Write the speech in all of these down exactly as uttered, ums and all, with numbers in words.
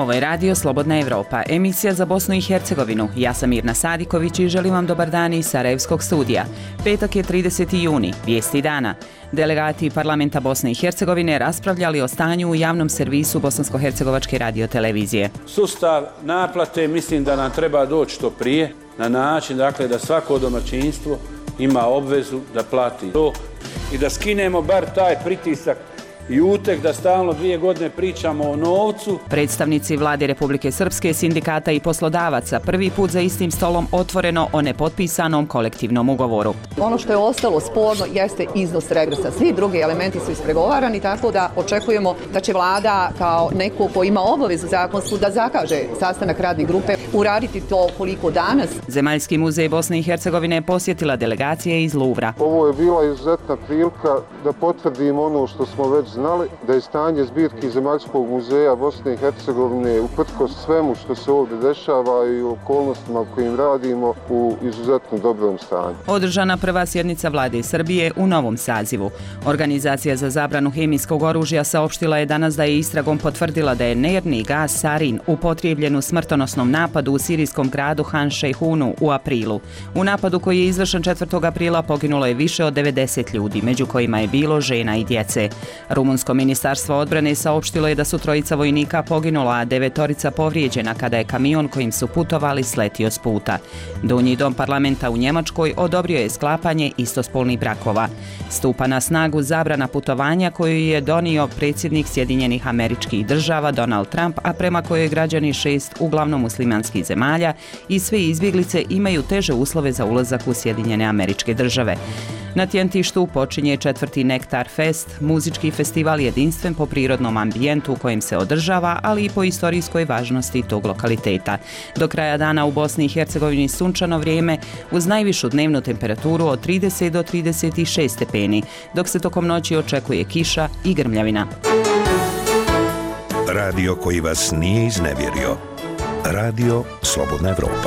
Ovo je Radio Slobodna Evropa, emisija za Bosnu i Hercegovinu. Ja sam Mirna Sadiković i želim vam dobar dan iz Sarajevskog studija. Petak je trideseti juni, vijesti dana. Delegati parlamenta Bosne i Hercegovine raspravljali o stanju u javnom servisu Bosansko-hercegovačke radiotelevizije. Sustav naplate mislim da nam treba doći što prije, na način dakle, da svako domaćinstvo ima obvezu da plati to i da skinemo bar taj pritisak i utek da stalno dvije godine pričamo o novcu. Predstavnici vlade Republike Srpske, sindikata i poslodavaca prvi put za istim stolom otvoreno o nepotpisanom kolektivnom ugovoru. Ono što je ostalo sporno jeste iznos regresa. Svi drugi elementi su ispregovarani, tako da očekujemo da će vlada kao neko ko ima obavezu zakonsku da zakaže sastanak radne grupe uraditi to koliko danas. Zemaljski muzej Bosne i Hercegovine je posjetila delegacija iz Luvra. Ovo je bila izuzetna prilika da potvrdimo ono što smo već znali, da je stanje zbirki Zemaljskog muzeja Bosne i Hercegovine uprkos svemu što se ovdje dešava i okolnostima u kojim radimo u izuzetno dobrom stanju. Održana prva sjednica vlade Srbije u novom sazivu. Organizacija za zabranu hemijskog oružja saopštila je danas da je istragom potvrdila da je nerni gas sarin upotrijebljen u smrtonosnom napadu u sirijskom gradu Han Šejhunu u aprilu. U napadu koji je izvršen četvrtog aprila poginulo je više od devedeset ljudi, među kojima je bilo žena i djece. Rumunsko ministarstvo odbrane saopštilo je da su trojica vojnika poginula, a devetorica povrijeđena kada je kamion kojim su putovali sletio s puta. Donji dom parlamenta u Njemačkoj odobrio je sklapanje istospolnih brakova. Stupa na snagu zabrana putovanja koju je donio predsjednik Sjedinjenih Američkih Država Donald Trump, a prema kojoj građani šest uglavnom muslimanskih zemalja i sve izbjeglice imaju teže uslove za ulazak u Sjedinjene Američke Države. Na Tjentištu počinje četvrti Nektar Fest, muzički festival jedinstven po prirodnom ambijentu u kojem se održava, ali i po istorijskoj važnosti tog lokaliteta. Do kraja dana u Bosni i Hercegovini sunčano vrijeme uz najvišu dnevnu temperaturu od trideset do trideset šest stepeni, dok se tokom noći očekuje kiša i grmljavina. Radio koji vas nije iznevjerio. Radio Slobodna Evropa.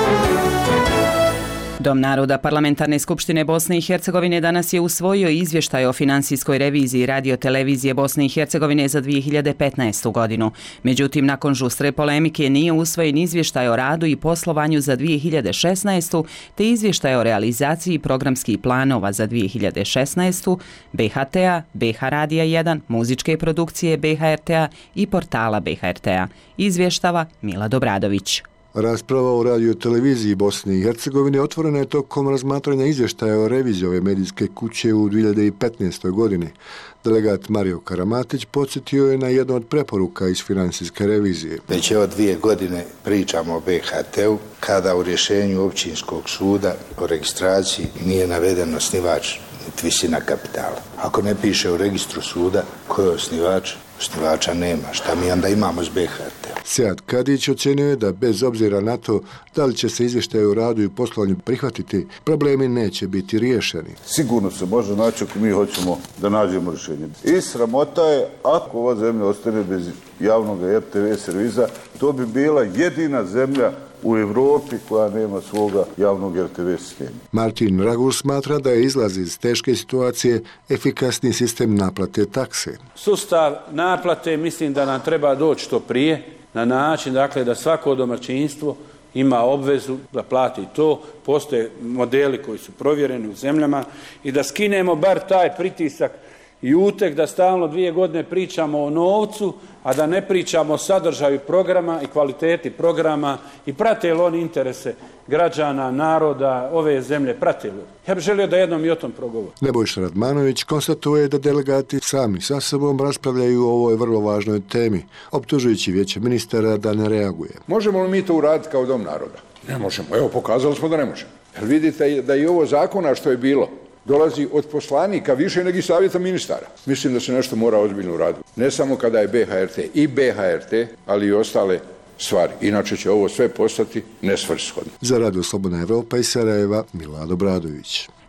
Dom naroda Parlamentarne skupštine Bosne i Hercegovine danas je usvojio izvještaj o finansijskoj reviziji radiotelevizije Bosne i Hercegovine za dvije hiljade petnaestu. godinu. Međutim, nakon žustre polemike nije usvojen izvještaj o radu i poslovanju za dvije hiljade šesnaestu. te izvještaj o realizaciji programskih planova za dvije hiljade šesnaestu. B H T-a, B H Radija jedan, muzičke produkcije B H R T-a i portala B H R T-a. Izvještava Milad Obradović. Rasprava o radioteleviziji Bosne i Hercegovine otvorena je tokom razmatranja izvještaja o reviziji ove medijske kuće u dvije hiljade petnaestoj. godini. Delegat Mario Karamatić podsjetio je na jednu od preporuka iz finansijske revizije. Već evo dvije godine pričamo o B H T-u kada u rješenju općinskog suda o registraciji nije naveden osnivač niti visina kapitala. Ako ne piše u registru suda ko je osnivač, osnivača nema. Šta mi onda imamo s B H T-om? Sead Kadić ocjenio je da bez obzira na to da li će se izvještaj o radu i poslovanju prihvatiti, problemi neće biti riješeni. Sigurno se može naći ako mi hoćemo da nađemo rješenje. I sramota je ako ova zemlja ostane bez javnog R T V servisa, to bi bila jedina zemlja u Evropi koja nema svoga javnog R T V sistema. Martin Ragul smatra da je izlaz iz teške situacije efikasni sistem naplate takse. Sustav naplate mislim da nam treba doći što prije, na način dakle, da svako domaćinstvo ima obvezu da plati to. Postoje modeli koji su provjereni u zemljama i da skinemo bar taj pritisak i utek da stalno dvije godine pričamo o novcu, a da ne pričamo o sadržaju programa i kvaliteti programa i prate li oni interese građana, naroda, ove zemlje, prate li. Ja bih želio da jednom i o tom progovorim. Nebojša Radmanović konstatuje da delegati sami sa sobom raspravljaju o ovoj vrlo važnoj temi, optužujući vijeće ministara da ne reaguje. Možemo li mi to uraditi kao Dom naroda? Ne možemo. Evo, pokazali smo da ne možemo. Jer vidite da i ovo zakona što je bilo dolazi od poslanika više nego i savjeta ministara. Mislim da se nešto mora ozbiljno uraditi. Ne samo kada je B H R T i B H R T, ali i ostale stvari. Inače će ovo sve postati nesvrsishodno. Za Radio Slobodna Evropa iz Sarajeva, Milad Obradović.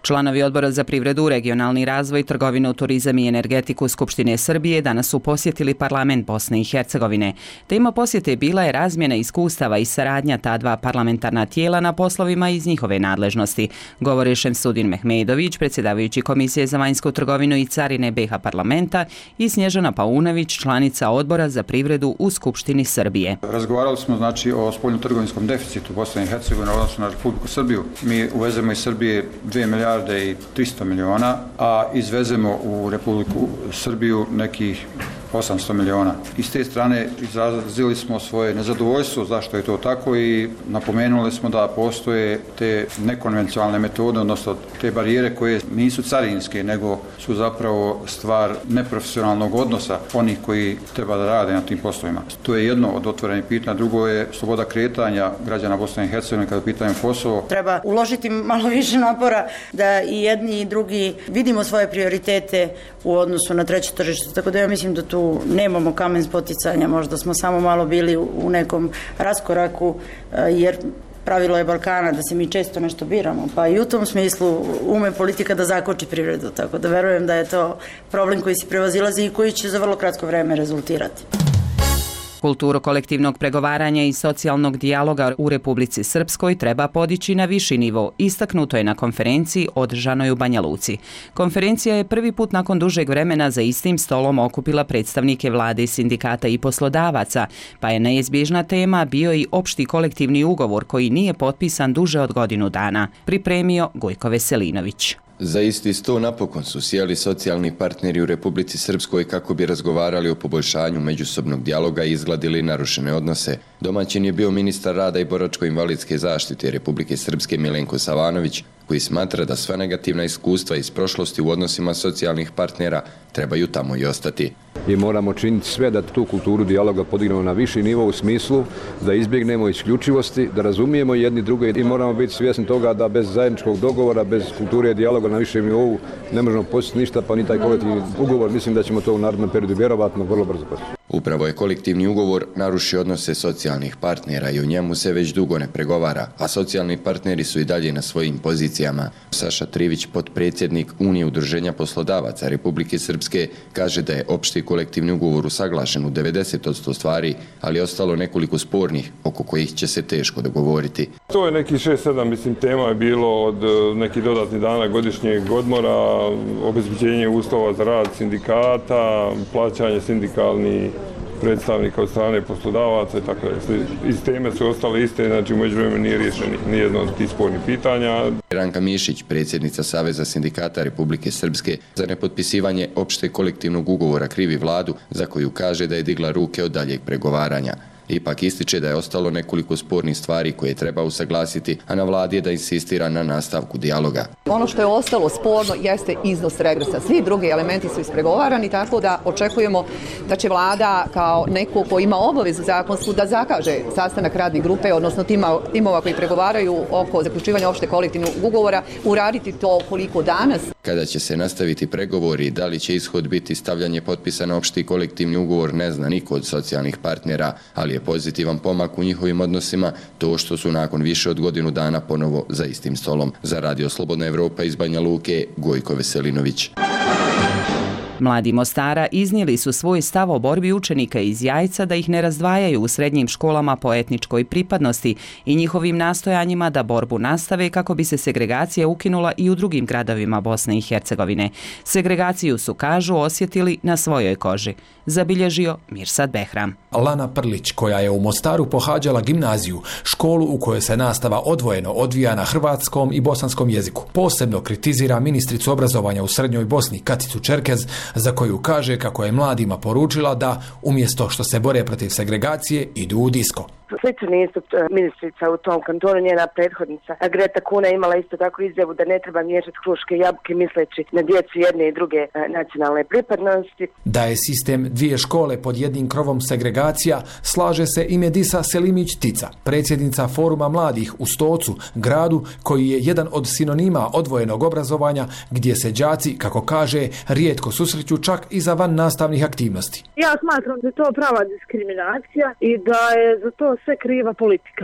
Članovi Odbora za privredu, regionalni razvoj, trgovinu, turizam i energetiku Skupštine Srbije danas su posjetili parlament Bosne i Hercegovine. Tema posjete bila je razmjena iskustava i saradnja ta dva parlamentarna tijela na poslovima iz njihove nadležnosti, govori Šemsudin Mehmedović, predsjedavajući Komisije za vanjsku trgovinu i carine B iH parlamenta, i Snježana Paunović, članica Odbora za privredu u Skupštini Srbije. Razgovarali smo znači o spoljnotrgovinskom deficitu Bosne i Hercegovine u odnosu na Republiku Srbiju. Mi uvezemo iz Srbije dvije milijarde i tristo miliona, a izvezemo u Republiku Srbiju nekih osamsto miliona. I s te strane izrazili smo svoje nezadovoljstvo zašto je to tako i napomenuli smo da postoje te nekonvencionalne metode, odnosno te barijere koje nisu carinske, nego su zapravo stvar neprofesionalnog odnosa onih koji treba da rade na tim poslovima. To je jedno od otvorenih pitanja, drugo je sloboda kretanja građana Bosne i Hercegovine kada pitaju Kosovo. Treba uložiti malo više napora da i jedni i drugi vidimo svoje prioritete u odnosu na treće tržište, tako da ja mislim da tu nemamo kamen spoticanja, možda smo samo malo bili u nekom raskoraku, jer pravilo je Balkana da se mi često nešto biramo, pa i u tom smislu ume politika da zakoči privredu, tako da verujem da je to problem koji se prevazilazi i koji će za vrlo kratko vreme rezultirati. Kulturu kolektivnog pregovaranja i socijalnog dijaloga u Republici Srpskoj treba podići na viši nivo, istaknuto je na konferenciji održanoj u Banja Luci. Konferencija je prvi put nakon dužeg vremena za istim stolom okupila predstavnike vlade, sindikata i poslodavaca, pa je neizbježna tema bio i opšti kolektivni ugovor koji nije potpisan duže od godinu dana, pripremio Gojko Veselinović. Za isti sto napokon su sjeli socijalni partneri u Republici Srpskoj kako bi razgovarali o poboljšanju međusobnog dijaloga i izgladili narušene odnose. Domaćin je bio ministar rada i boračko-invalidske zaštite Republike Srpske Milenko Savanović, koji smatra da sva negativna iskustva iz prošlosti u odnosima socijalnih partnera trebaju tamo i ostati. I moramo činiti sve da tu kulturu dijaloga podignemo na viši nivo u smislu da izbjegnemo isključivosti, da razumijemo jedni druge i moramo biti svjesni toga da bez zajedničkog dogovora, bez kulture dijaloga na višem nivou ne možemo postići ništa, pa ni taj kolektivni ugovor. Mislim da ćemo to u narednom periodu vjerovatno vrlo brzo postići. Upravo je kolektivni ugovor narušio odnose socijalnih partnera i u njemu se već dugo ne pregovara, a socijalni partneri su i dalje na svojim pozicijama. Saša Trivić, potpredsjednik Unije udruženja poslodavaca Republike Srpske, kaže da je opšti kolektivni ugovor usaglašen u devedeset posto stvari, ali je ostalo nekoliko spornih oko kojih će se teško dogovoriti. To je neki šest sedam mislim tema je bilo od nekih dodatnih dana godišnjeg odmora, obezbeđenje uslova za rad sindikata, plaćanje sindikalnih predstavnika od strane poslodavaca i tako da. Iz teme su ostale iste, znači u međuvremenu nije riješeno nijedno od tih spornih pitanja. Ranka Mišić, predsjednica Saveza sindikata Republike Srpske, za nepotpisivanje opšte kolektivnog ugovora krivi vladu, za koju kaže da je digla ruke od daljeg pregovaranja. Ipak ističe da je ostalo nekoliko spornih stvari koje treba usaglasiti, a na vladi je da insistira na nastavku dijaloga. Ono što je ostalo sporno jeste iznos regresa. Svi drugi elementi su ispregovarani, tako da očekujemo da će vlada kao neko ko ima obavezu zakonsku da zakaže sastanak radne grupe, odnosno tima, timova koji pregovaraju oko zaključivanja opšte kolektivnog ugovora, uraditi to koliko danas. Kada će se nastaviti pregovori, da li će ishod biti stavljanje potpisa na opšti kolektivni ugovor, ne zna niko od socijalnih partnera, ali je pozitivan pomak u njihovim odnosima to što su nakon više od godinu dana ponovo za istim stolom. Za Radio Slobodna Evropa iz Banja Luke, Gojko Veselinović. Mladi Mostara iznijeli su svoj stav o borbi učenika iz Jajca da ih ne razdvajaju u srednjim školama po etničkoj pripadnosti i njihovim nastojanjima da borbu nastave kako bi se segregacija ukinula i u drugim gradovima Bosne i Hercegovine. Segregaciju su, kažu, osjetili na svojoj koži, zabilježio Mirsad Behram. Lana Prlić, koja je u Mostaru pohađala gimnaziju, školu u kojoj se nastava odvojeno odvija na hrvatskom i bosanskom jeziku, posebno kritizira ministricu obrazovanja u Srednjoj Bosni Katicu Čerkez, za koju kaže kako je mladima poručila da umjesto što se bore protiv segregacije idu u disko. Sličan istup ministrica u tom kantonu, njena prethodnica Greta Kuna imala isto tako izjavu da ne treba miješati kruške i jabuke misleći na djecu jedne i druge nacionalne pripadnosti. Da je sistem dvije škole pod jednim krovom segregacija, slaže se i Medisa Selimić-Tica, predsjednica Foruma mladih u Stocu, gradu koji je jedan od sinonima odvojenog obrazovanja gdje se đaci, kako kaže, rijetko susreću čak i za van nastavnih aktivnosti. Ja smatram da je to prava diskriminacija i da je za to sve kriva politika.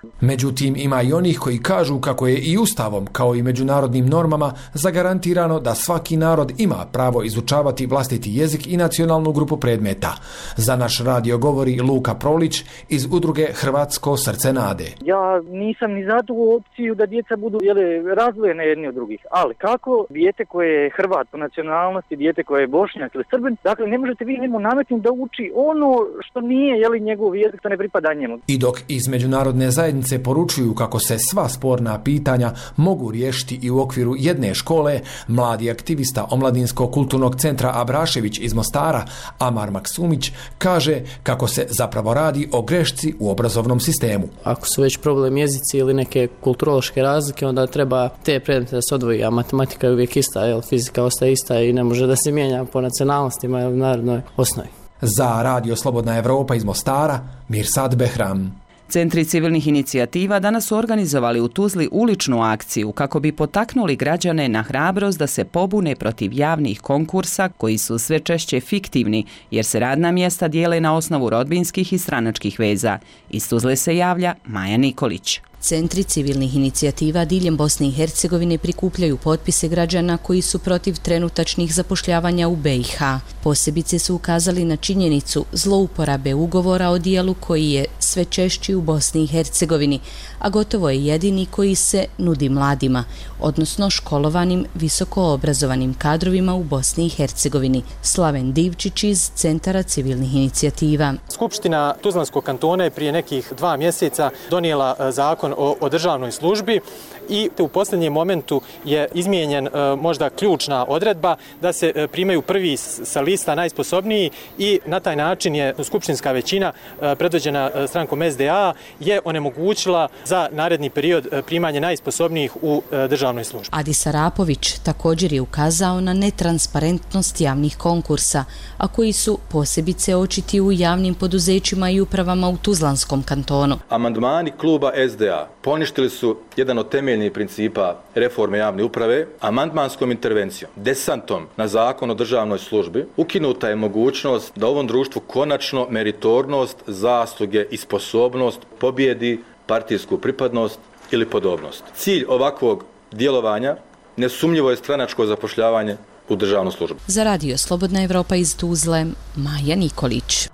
Međutim, ima i onih koji kažu kako je i ustavom, kao i međunarodnim normama, zagarantirano da svaki narod ima pravo izučavati vlastiti jezik i nacionalnu grupu predmeta. Za naš radio govori Luka Prolić iz udruge Hrvatsko srce nade. Ja nisam ni za tu opciju da djeca budu jele, razdvojene jedni od drugih, ali kako dijete koje je Hrvat po nacionalnosti, dijete koje je Bošnjak ili Srbin, dakle ne možete vi njemu nametnuti da uči ono što nije jeli, njegov jezik, to ne pripada njemu. I dok iz međunarodne zajednice poručuju kako se sva sporna pitanja mogu riješiti i u okviru jedne škole, mladi aktivista Omladinskog kulturnog centra Abrašević iz Mostara, Amar Maksumić, kaže kako se zapravo radi o grešci u obrazovnom sistemu. Ako su već problem jezici ili neke kulturološke razlike, onda treba te predmete da se odvoji, a matematika je uvijek ista, jel, fizika ostaje ista i ne može da se mijenja po nacionalnostima ili narodnoj osnovi. Za Radio Slobodna Evropa iz Mostara, Mirsad Behram. Centri civilnih inicijativa danas su organizovali u Tuzli uličnu akciju kako bi potaknuli građane na hrabrost da se pobune protiv javnih konkursa koji su sve češće fiktivni jer se radna mjesta dijele na osnovu rodbinskih i stranačkih veza. Iz Tuzle se javlja Maja Nikolić. Centri civilnih inicijativa diljem Bosne i Hercegovine prikupljaju potpise građana koji su protiv trenutačnih zapošljavanja u be i ha. Posebice su ukazali na činjenicu zlouporabe ugovora o dijelu koji je sve češći u Bosni i Hercegovini, a gotovo je jedini koji se nudi mladima, odnosno školovanim visokoobrazovanim kadrovima u Bosni i Hercegovini. Slaven Divčić iz Centara civilnih inicijativa. Skupština Tuzlanskog kantona je prije nekih dva mjeseca donijela zakon o, o državnoj službi i u posljednjem momentu je izmijenjen e, možda ključna odredba da se e, primaju prvi sa lista najsposobniji i na taj način je skupštinska većina e, predvođena e, strankom es de a je onemogućila za naredni period e, primanje najsposobnijih u e, državnoj službi. Adis Arapović također je ukazao na netransparentnost javnih konkursa, a koji su posebice očiti u javnim poduzećima i upravama u Tuzlanskom kantonu. Amandmani kluba es de a poništili su jedan od temeljnih principa reforme javne uprave. Amandmanskom intervencijom, desantom na zakon o državnoj službi, ukinuta je mogućnost da u ovom društvu konačno meritornost, zasluge i sposobnost pobjedi partijsku pripadnost ili podobnost. Cilj ovakvog djelovanja nesumnjivo je stranačko zapošljavanje u državnu službu. Za Radio Slobodna Evropa iz Tuzle, Maja Nikolić.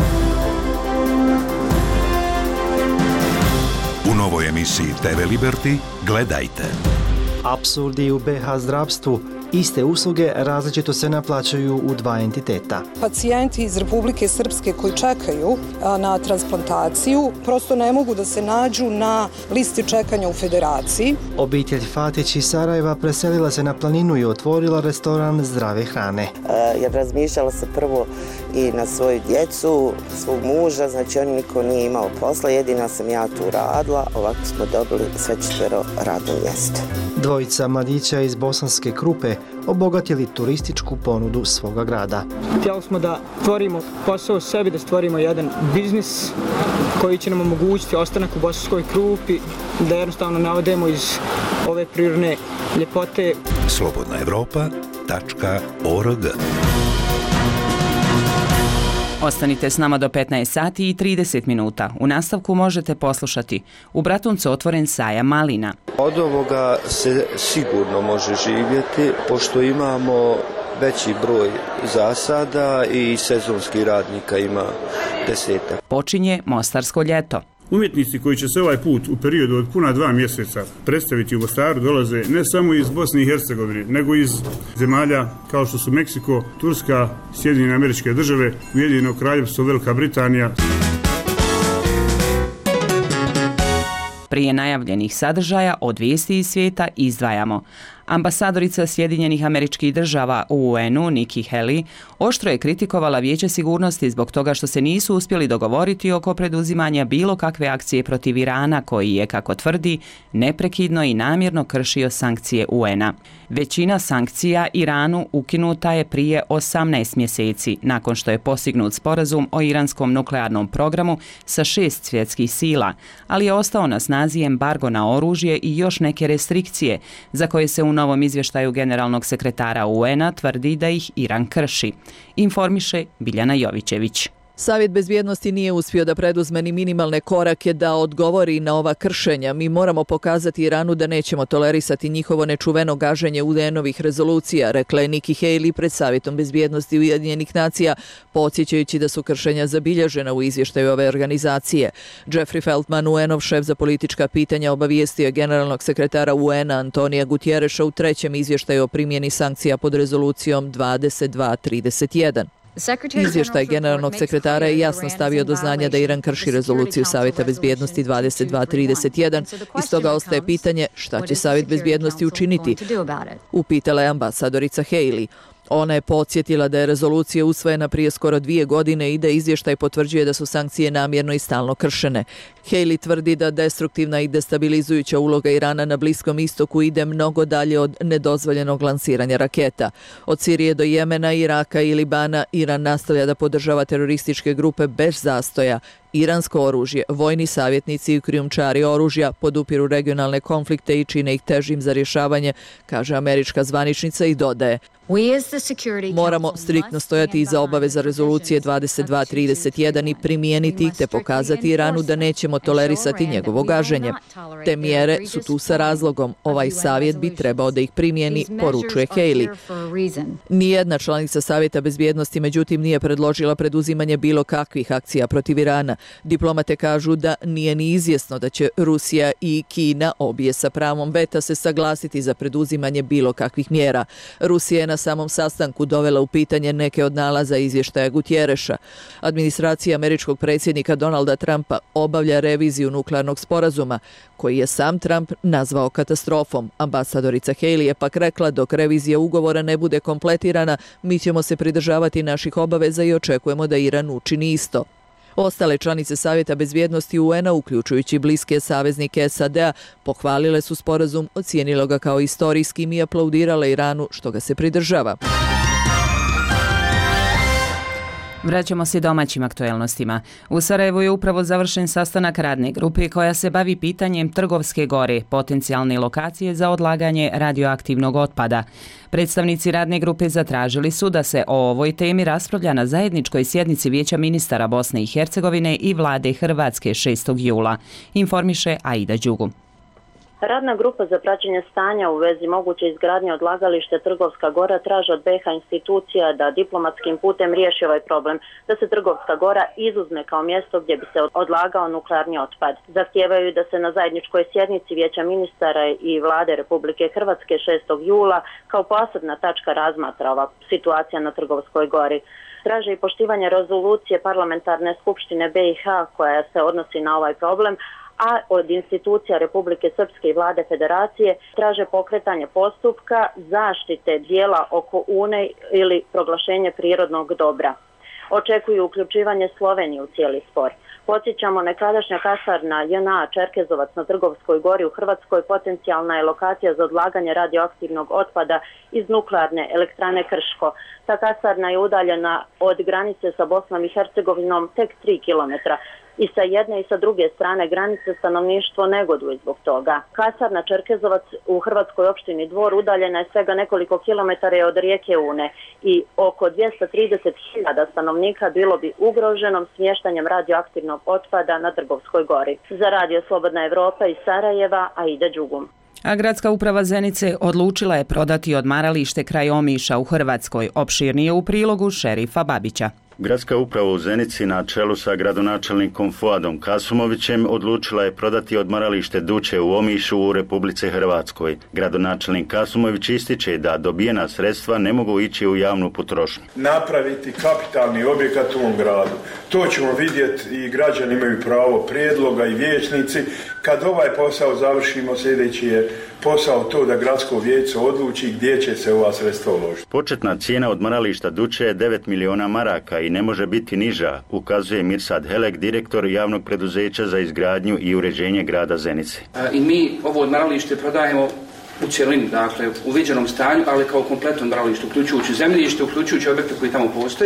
U novoj emisiji te ve Liberty gledajte. Apsurdi u be ha zdravstvu. Iste usluge različito se naplaćuju u dva entiteta. Pacijenti iz Republike Srpske koji čekaju na transplantaciju prosto ne mogu da se nađu na listi čekanja u Federaciji. Obitelj Fatić iz Sarajeva preselila se na planinu i otvorila restoran zdrave hrane. Uh, jer razmišljala se prvo i na svoju djecu, svog muža, znači on niko nije imao posla, jedina sam ja tu radila, ovako smo dobili sve četvero radno mjesto. Dvojica mladića iz Bosanske Krupe obogatili turističku ponudu svoga grada. Htjeli smo da stvorimo posao sebi, da stvorimo jedan biznis koji će nam omogućiti ostanak u Bosanskoj Krupi, da jednostavno navodemo iz ove prirodne ljepote. slobodna evropa tačka org. Ostanite s nama do petnaest sati i trideset minuta. U nastavku možete poslušati: u Bratuncu otvoren sajam malina. Od ovoga se sigurno može živjeti, pošto imamo veći broj zasada i sezonskih radnika ima desetak. Počinje Mostarsko ljeto. Umjetnici koji će se ovaj put u periodu od puna dva mjeseca predstaviti u Mostaru dolaze ne samo iz Bosne i Hercegovine, nego iz zemalja kao što su Meksiko, Turska, Sjedinjene Američke Države, Ujedinjeno Kraljevstvo, Velika Britanija. Prije najavljenih sadržaja od vijesti iz svijeta izdvajamo. Ambasadorica Sjedinjenih Američkih Država u u en-u Nikki Haley oštro je kritikovala Vijeće sigurnosti zbog toga što se nisu uspjeli dogovoriti oko preduzimanja bilo kakve akcije protiv Irana koji je, kako tvrdi, neprekidno i namjerno kršio sankcije u en-a. Većina sankcija Iranu ukinuta je prije osamnaest mjeseci nakon što je postignut sporazum o iranskom nuklearnom programu sa šest svjetskih sila, ali je ostao na snazi embargo na oružje i još neke restrikcije za koje se u novom izvještaju generalnog sekretara u en-a tvrdi da ih Iran krši, informiše Biljana Jovićević. Savjet bezbjednosti nije uspio da preduzme ni minimalne korake da odgovori na ova kršenja. Mi moramo pokazati Iranu da nećemo tolerisati njihovo nečuveno gaženje U N ovih rezolucija, rekla je Nikki Haley pred Savjetom bezbjednosti Ujedinjenih nacija, podsjećajući da su kršenja zabilježena u izvještaju ove organizacije. Jeffrey Feltman, U N-ov šef za politička pitanja, obavijestio je generalnog sekretara U N-a Antonija Gutjereša u trećem izvještaju o primjeni sankcija pod rezolucijom dvadeset dva trideset jedan. Izvještaj generalnog sekretara je jasno stavio do znanja da Iran krši rezoluciju Savjeta bezbjednosti dvadeset dva trideset jedan i stoga ostaje pitanje šta će Savjet bezbjednosti učiniti, upitala je ambasadorica Haley. Ona je podsjetila da je rezolucija usvojena prije skoro dvije godine i da izvještaj potvrđuje da su sankcije namjerno i stalno kršene. Haley tvrdi da destruktivna i destabilizujuća uloga Irana na Bliskom istoku ide mnogo dalje od nedozvoljenog lansiranja raketa. Od Sirije do Jemena, Iraka i Libana Iran nastavlja da podržava terorističke grupe bez zastoja. Iransko oružje, vojni savjetnici i krijumčari oružja podupiru regionalne konflikte i čine ih težim za rješavanje, kaže američka zvaničnica i dodaje. Moramo striktno stojati iza obaveza rezolucije dvadeset dva trideset jedan i primijeniti ih te pokazati Iranu da nećemo tolerisati njegovo gaženje. Te mjere su tu sa razlogom. Ovaj savjet bi trebao da ih primijeni, poručuje Haley. Nijedna članica Savjeta bezbjednosti međutim nije predložila preduzimanje bilo kakvih akcija protiv Irana. Diplomate kažu da nije ni izvjesno da će Rusija i Kina, obje sa pravom veta, se saglasiti za preduzimanje bilo kakvih mjera. Rusija je na samom sastanku dovela u pitanje neke od nalaza izvještaja Gutjereša. Administracija američkog predsjednika Donalda Trumpa obavlja reviziju nuklearnog sporazuma, koji je sam Trump nazvao katastrofom. Ambasadorica Haley je pak rekla dok revizija ugovora ne bude kompletirana, mi ćemo se pridržavati naših obaveza i očekujemo da Iran učini isto. Ostale članice Savjeta bezbjednosti U N-a, uključujući bliske saveznike S A D-a, pohvalile su sporazum, ocijenilo ga kao istorijskim i aplaudirale Iranu što ga se pridržava. Vraćamo se domaćim aktuelnostima. U Sarajevu je upravo završen sastanak radne grupe koja se bavi pitanjem Trgovske gore, potencijalne lokacije za odlaganje radioaktivnog otpada. Predstavnici radne grupe zatražili su da se o ovoj temi raspravlja na zajedničkoj sjednici Vijeća ministara Bosne i Hercegovine i vlade Hrvatske šestog jula, informiše Aida Đugu. Radna grupa za praćenje stanja u vezi moguće izgradnje odlagalište Trgovska gora traži od B iH institucija da diplomatskim putem riješi ovaj problem, da se Trgovska gora izuzme kao mjesto gdje bi se odlagao nuklearni otpad. Zahtijevaju da se na zajedničkoj sjednici Vijeća ministara i vlade Republike Hrvatske šestog jula kao posebna tačka razmatra ova situacija na Trgovskoj gori. Traže i poštivanje rezolucije parlamentarne skupštine B iH koja se odnosi na ovaj problem, a od institucija Republike Srpske i vlade Federacije traže pokretanje postupka zaštite dijela oko Une ili proglašenje prirodnog dobra. Očekuju uključivanje Slovenije u cijeli spor. Podsjećamo, nekadašnja kasarna J N A Čerkezovac na Trgovskoj gori u Hrvatskoj potencijalna je lokacija za odlaganje radioaktivnog otpada iz nuklearne elektrane Krško. Ta kasarna je udaljena od granice sa Bosnom i Hercegovinom tek tri kilometra. I sa jedne i sa druge strane granice stanovništvo negoduje zbog toga. Kasarna Čerkezovac u hrvatskoj opštini Dvor udaljena je svega nekoliko kilometara od rijeke Une i oko dvjesto trideset hiljada stanovnika bilo bi ugroženom smještanjem radioaktivnog otpada na Trgovskoj gori. Za Radio Slobodna Evropa iz Sarajeva, Aida Đugum. A gradska uprava Zenice odlučila je prodati odmaralište kraj Omiša u Hrvatskoj, opširnije u prilogu šerifa Babića. Gradska uprava u Zenici na čelu sa gradonačelnikom Fuadom Kasumovićem odlučila je prodati odmaralište Duče u Omišu u Republici Hrvatskoj. Gradonačelnik Kasumović ističe da dobijena sredstva ne mogu ići u javnu potrošnju. Napraviti kapitalni objekat u ovom gradu. To ćemo vidjeti i građani imaju pravo prijedloga i vijećnici. Kad ovaj posao završimo, sljedeći je posao to da gradsko vijeće odluči gdje će se ova sredstva uložiti. Početna cijena odmarališta Duče je devet miliona maraka i ne može biti niža, ukazuje Mirsad Helek, direktor javnog preduzeća za izgradnju i uređenje grada Zenice. I mi ovo odmaralište prodajemo u cjelini, dakle u viđenom stanju, ali kao kompletno odmaralište, uključujući zemljište, uključujući objekte koji tamo postoje.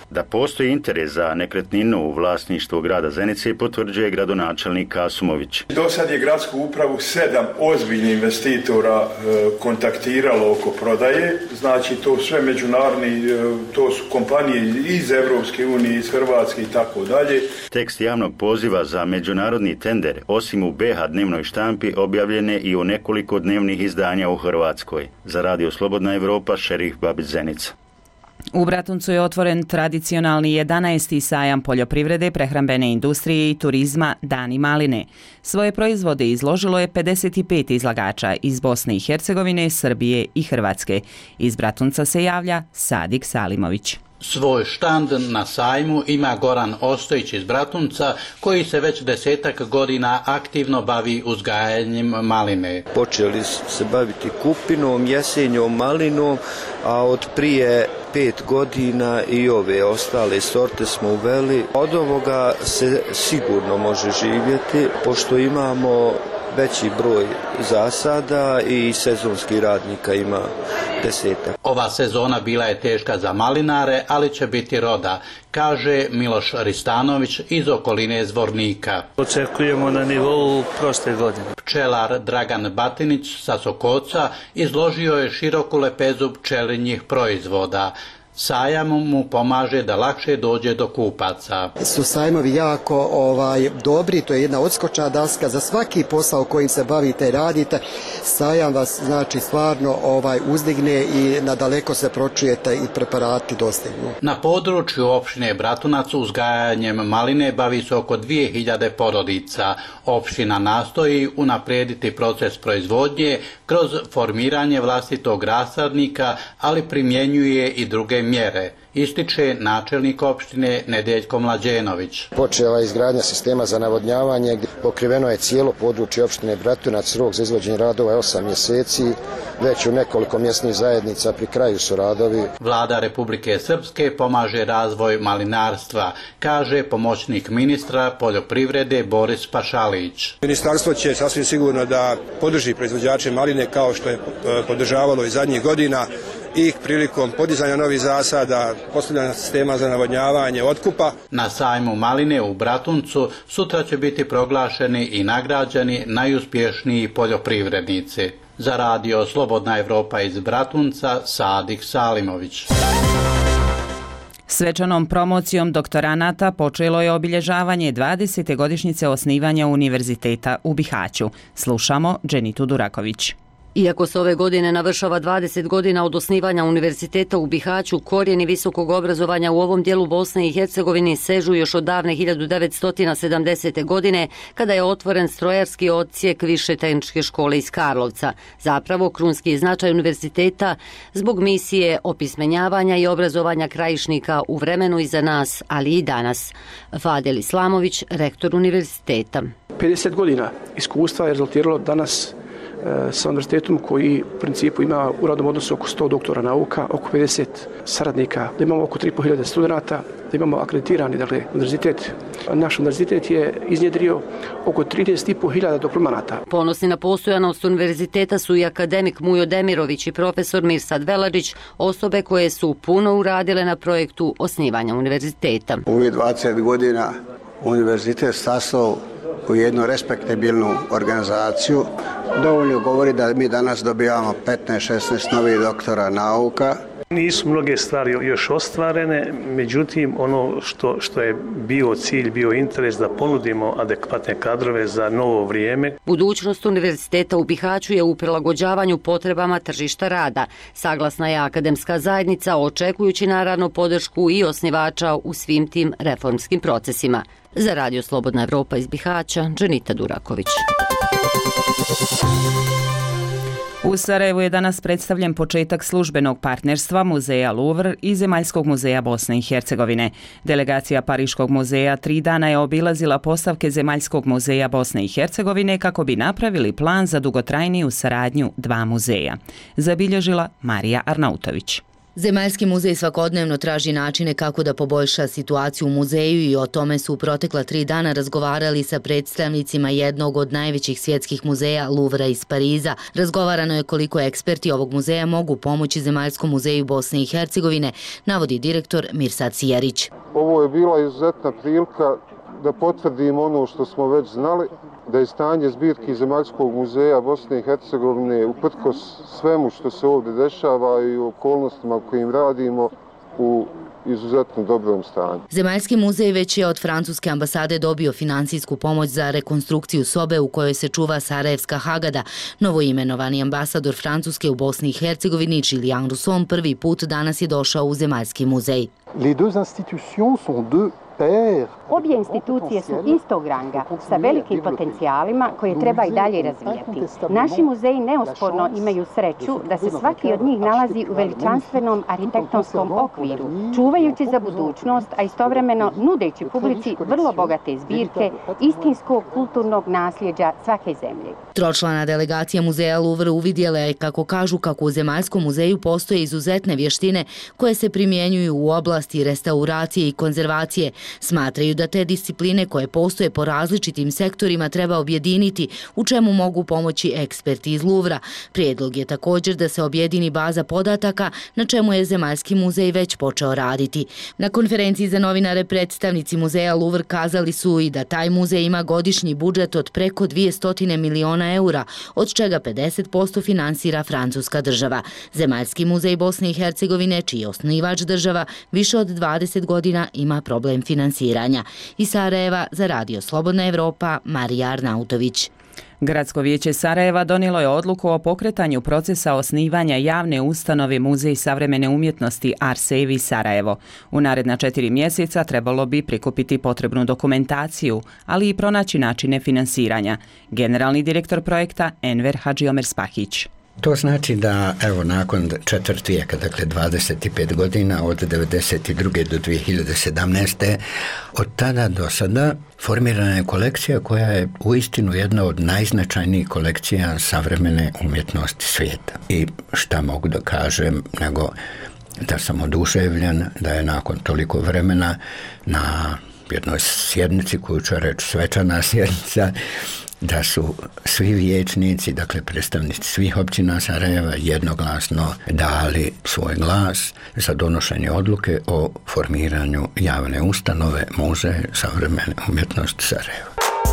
Da postoji interes za nekretninu u vlasništvu grada Zenice potvrđuje gradonačelnik Kasumović. Do sad je gradsku upravu sedam ozbiljnih investitora e, kontaktiralo oko prodaje, znači to sve međunarodni, e, to su kompanije iz Evropske unije, iz Hrvatske i tako dalje. Tekst javnog poziva za međunarodni tender, osim u B H dnevnoj štampi, objavljen je i u nekoliko dnevnih izdanja u Hrvatskoj. Za Radio Slobodna Evropa, Šerif Babić, Zenica. U Bratuncu je otvoren tradicionalni jedanaesti sajam poljoprivrede, prehrambene industrije i turizma Dani maline. Svoje proizvode izložilo je pedeset pet izlagača iz Bosne i Hercegovine, Srbije i Hrvatske. Iz Bratunca se javlja Sadik Salimović. Svoj štand na sajmu ima Goran Ostojić iz Bratunca, koji se već desetak godina aktivno bavi uzgajanjem maline. Počeli se baviti kupinom, jesenjom, malinom, a od prije pet godina i ove ostale sorte smo uveli. Od ovoga se sigurno može živjeti, pošto imamo veći broj zasada i sezonskih radnika ima desetak. Ova sezona bila je teška za malinare, ali će biti roda, kaže Miloš Ristanović iz okoline Zvornika. Očekujemo na nivou prošle godine. Pčelar Dragan Batinić sa Sokoca izložio je široku lepezu pčelinjih proizvoda. Sajam mu pomaže da lakše dođe do kupaca. Su sajmovi jako ovaj, dobri, to je jedna odskočna daska za svaki posao kojim se bavite i radite. Sajam vas znači stvarno ovaj, uzdigne i nadaleko se pročujete i preparati dostignu. Na području opštine Bratunac uzgajanjem maline bavi se oko dvije hiljade porodica. Opština nastoji unaprijediti proces proizvodnje kroz formiranje vlastitog rasadnika, ali primjenjuje i druge mjere, ističe načelnik opštine Nedeljko Mlađenović. Počela je izgradnja sistema za navodnjavanje, gdje pokriveno je cijelo područje opštine Bratunac, rok za izvođenje radova je osam mjeseci, već u nekoliko mjesnih zajednica pri kraju su radovi. Vlada Republike Srpske pomaže razvoj malinarstva, kaže pomoćnik ministra poljoprivrede Boris Pašalić. Ministarstvo će sasvim sigurno da podrži proizvođače maline kao što je podržavalo i zadnjih godina, i prilikom podizanja novih zasada, postavljanja sistema za navodnjavanje, otkupa. Na sajmu maline u Bratuncu sutra će biti proglašeni i nagrađeni najuspješniji poljoprivrednici. Za Radio Slobodna Evropa iz Bratunca, Sadik Salimović. Svečanom promocijom doktoranata počelo je obilježavanje dvadesete godišnjice osnivanja Univerziteta u Bihaću. Slušamo Dženitu Duraković. Iako se ove godine navršava dvadeset godina od osnivanja Univerziteta u Bihaću, korijeni visokog obrazovanja u ovom dijelu Bosne i Hercegovine sežu još od davne hiljadu devetsto sedamdesete. godine, kada je otvoren strojarski odsjek Više tehničke škole iz Karlovca. Zapravo, krunski značaj univerziteta zbog misije opismenjavanja i obrazovanja krajišnika u vremenu iza nas, ali i danas. Fadel Islamović, rektor univerziteta. pedeset godina iskustva je rezultiralo danas sa univerzitetom koji u principu ima u radnom odnosu oko sto doktora nauka, oko pedeset saradnika, da imamo oko tri i po hiljade studenta, da imamo akreditirani dakle, univerzitet. Naš univerzitet je iznjedrio oko trideset i po hiljada diplomanata. Ponosni na postojanost univerziteta su i akademik Mujo Demirović i profesor Mirsad Veladić, osobe koje su puno uradile na projektu osnivanja univerziteta. U ovih dvadeset godina univerzitet sastao u jednu respektabilnu organizaciju. Dovoljno govori da mi danas dobijamo petnaest šesnaest novih doktora nauka. Nisu mnoge stvari još ostvarene, međutim ono što, što je bio cilj, bio interes da ponudimo adekvatne kadrove za novo vrijeme. Budućnost univerziteta u Bihaću je u prilagođavanju potrebama tržišta rada. Saglasna je akademska zajednica, očekujući naravno podršku i osnivača u svim tim reformskim procesima. Za Radio Slobodna Evropa iz Bihaća, Dženita Duraković. U Sarajevu je danas predstavljen početak službenog partnerstva Muzeja Louvre i Zemaljskog muzeja Bosne i Hercegovine. Delegacija Pariškog muzeja tri dana je obilazila postavke Zemaljskog muzeja Bosne i Hercegovine kako bi napravili plan za dugotrajniju saradnju dva muzeja. Zabilježila Marija Arnautović. Zemaljski muzej svakodnevno traži načine kako da poboljša situaciju u muzeju i o tome su u protekla tri dana razgovarali sa predstavnicima jednog od najvećih svjetskih muzeja Louvra iz Pariza. Razgovarano je koliko eksperti ovog muzeja mogu pomoći Zemaljskom muzeju Bosne i Hercegovine, navodi direktor Mirsad Sijarić. Ovo je bila izuzetna prilika da potvrdimo ono što smo već znali, da je stanje zbirki Zemaljskog muzeja Bosne i Hercegovine uprkos svemu što se ovdje dešava i okolnostima u kojim radimo u izuzetno dobrom stanju. Zemaljski muzej već je od francuske ambasade dobio finansijsku pomoć za rekonstrukciju sobe u kojoj se čuva Sarajevska Hagada. Novoimenovani ambasador Francuske u Bosni i Hercegovini, Julien Rousson, prvi put danas je došao u Zemaljski muzej. Les deux institutions sont deux Obje institucije su istog ranga, sa velikim potencijalima koje treba i dalje razvijati. Naši muzeji neosporno imaju sreću da se svaki od njih nalazi u veličanstvenom arhitektonskom okviru, čuvajući za budućnost, a istovremeno nudeći publici vrlo bogate zbirke istinskog kulturnog nasljeđa svake zemlje. Tročlana delegacija muzeja Louvre uvidjela je, kako kažu, kako u Zemaljskom muzeju postoje izuzetne vještine koje se primjenjuju u oblasti restauracije i konzervacije. Smatraju da te discipline koje postoje po različitim sektorima treba objediniti, u čemu mogu pomoći eksperti iz Louvra. Prijedlog je također da se objedini baza podataka, na čemu je Zemaljski muzej već počeo raditi. Na konferenciji za novinare predstavnici muzeja Louvre kazali su i da taj muzej ima godišnji budžet od preko dvjesto miliona eura, od čega pedeset posto finansira francuska država. Zemaljski muzej Bosne i Hercegovine, čiji je osnivač država, više od dvadeset godina ima problem finansiranja. Iz Sarajeva za Radio Slobodna Evropa, Marija Arnautović. Gradsko vijeće Sarajeva donijelo je odluku o pokretanju procesa osnivanja javne ustanove Muzej savremene umjetnosti Arsevi Sarajevo. U naredna četiri mjeseca trebalo bi prikupiti potrebnu dokumentaciju, ali i pronaći načine finansiranja. Generalni direktor projekta Enver Hadžiomer Spahić. To znači da, evo, nakon četvrt vijeka, dakle dvadeset pet godina, od devedeset druge do dvije hiljade sedamnaeste. od tada do sada formirana je kolekcija koja je uistinu jedna od najznačajnijih kolekcija savremene umjetnosti svijeta. I šta mogu da kažem, nego da sam oduševljen da je nakon toliko vremena na jednoj sjednici, koju ću reći svečana sjednica, da su svi vijećnici, dakle predstavnici svih općina Sarajeva, jednoglasno dali svoj glas za donošenje odluke o formiranju javne ustanove Muzej savremene umjetnosti Sarajeva.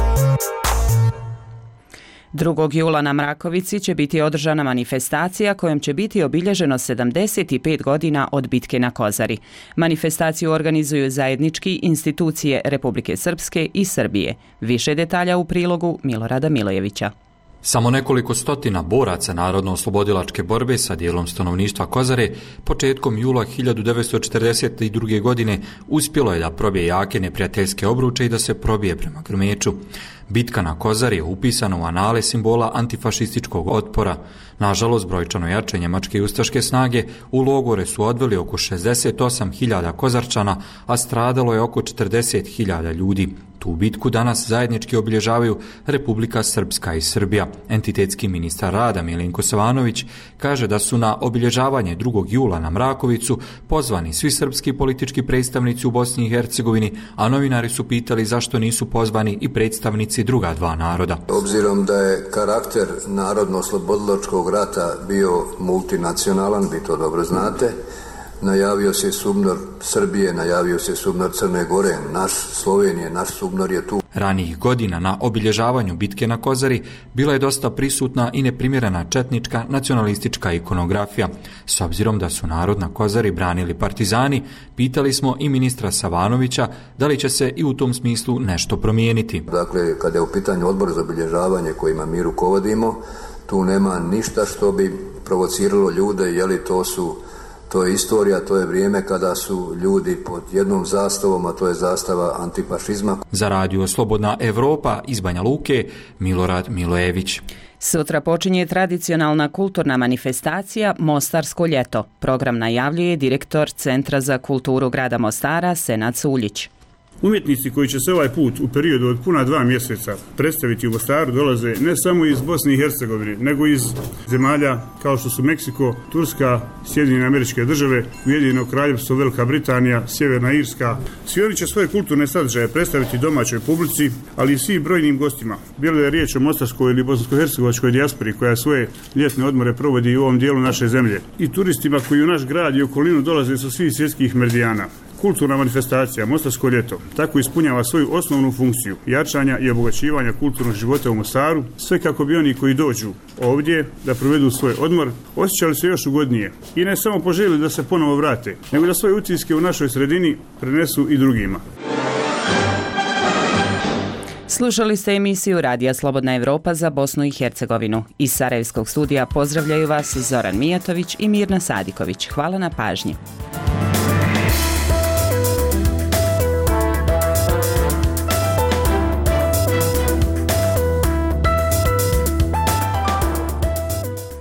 drugog jula na Mrakovici će biti održana manifestacija kojom će biti obilježeno sedamdeset pet godina od bitke na Kozari. Manifestaciju organizuju zajednički institucije Republike Srpske i Srbije. Više detalja u prilogu Milorada Milojevića. Samo nekoliko stotina boraca narodno-oslobodilačke borbe sa dijelom stanovništva Kozare početkom jula hiljadu devetsto četrdeset druge. godine uspjelo je da probije jake neprijateljske obruče i da se probije prema Grmeču. Bitka na Kozari je upisana u anale simbola antifašističkog otpora. Nažalost, brojčano jače njemačke ustaške snage u logore su odveli oko šezdeset osam hiljada Kozarčana, a stradalo je oko četrdeset hiljada ljudi. Tu bitku danas zajednički obilježavaju Republika Srpska i Srbija. Entitetski ministar rada Milenko Savanović kaže da su na obilježavanje drugog jula na Mrakovicu pozvani svi srpski politički predstavnici u Bosni i Hercegovini, a novinari su pitali zašto nisu pozvani i predstavnici druga dva naroda. Obzirom da je karakter narodno-oslobodilačkog rata bio multinacionalan, vi to dobro znate, najavio se SUBNOR Srbije, najavio se SUBNOR Crne Gore, naš Slovenije, naš SUBNOR je tu. Ranijih godina na obilježavanju bitke na Kozari bila je dosta prisutna i neprimjerena četnička nacionalistička ikonografija. S obzirom da su narod na Kozari branili partizani, pitali smo i ministra Savanovića da li će se i u tom smislu nešto promijeniti. Dakle, kada je u pitanju odbor za obilježavanje kojima mi rukovodimo, tu nema ništa što bi provociralo ljude, je li to su To je istorija, to je vrijeme kada su ljudi pod jednom zastavom, a to je zastava antifašizma. Za Radio Slobodna Evropa iz Banja Luke, Milorad Milojević. Sutra počinje tradicionalna kulturna manifestacija Mostarsko ljeto. Program najavljuje direktor Centra za kulturu grada Mostara Senad Suljić. Umjetnici koji će se ovaj put u periodu od puna dva mjeseca predstaviti u Mostaru dolaze ne samo iz Bosne i Hercegovine, nego iz zemalja kao što su Meksiko, Turska, Sjedinjene Američke Države, Ujedinjeno Kraljevstvo, Velika Britanija, Sjeverna Irska. Svi oni će svoje kulturne sadržaje predstaviti domaćoj publici, ali i svim brojnim gostima. Bilo je riječ o mostarskoj ili bosansko-hercegovačkoj dijaspori koja svoje ljetne odmore provodi u ovom dijelu naše zemlje i turistima koji u naš grad i okolinu dolaze sa svih svjetskih meridijana. Kulturna manifestacija Mostarsko ljeto tako ispunjava svoju osnovnu funkciju jačanja i obogaćivanja kulturnog života u Mostaru, sve kako bi oni koji dođu ovdje da provedu svoj odmor osjećali se još ugodnije i ne samo poželjeli da se ponovo vrate, nego da svoje utiske u našoj sredini prenesu i drugima. Slušali ste emisiju Radija Slobodna Evropa za Bosnu i Hercegovinu. Iz Sarajevskog studija pozdravljaju vas Zoran Mijatović i Mirna Sadiković. Hvala na pažnji.